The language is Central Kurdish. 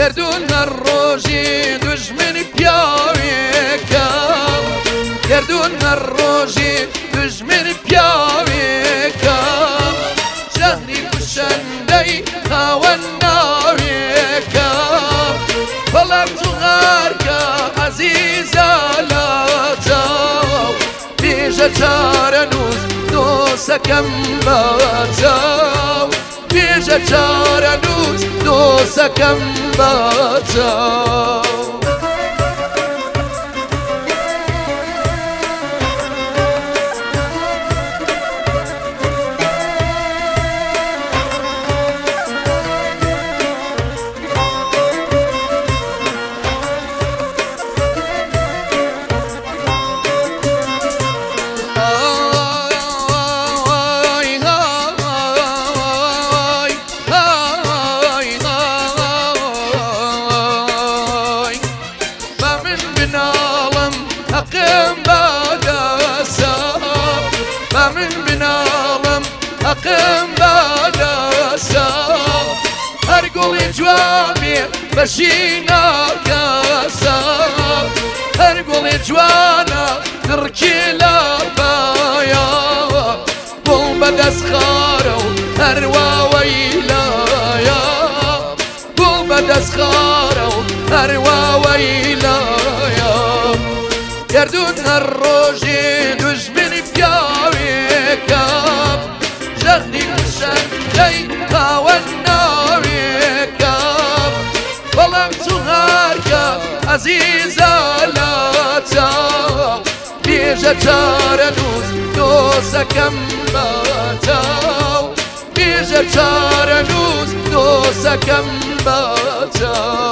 گردون هر روزی دشمنی پیاویکا گردون هر روزی دشمنی پیاویکا شهری کشندهی خاون ناویکا بەڵام جوغارکە عەزیزە لاچاو بێژە چارە نووس دۆسەکەم بەچاو بێژە چارە نووس دۆسەکەم بەچاو حقم بادسا من بنالم حقم بادسا هر گلی جوانی بشینا کسا هر گلی جوانا ترکیلا بایا بول بدس خارو هر واویلایا بول بدس خارو هر واویلایا گردون هر روزی دشمنی پیاویکا جهنی کشندهی خاون ناویکا بەڵام جوغارکە عەزیزە لاچاو بێژە چارە نووس دۆسەکەم بەچاو بێژە چارە نووس دۆسەکەم بەچاو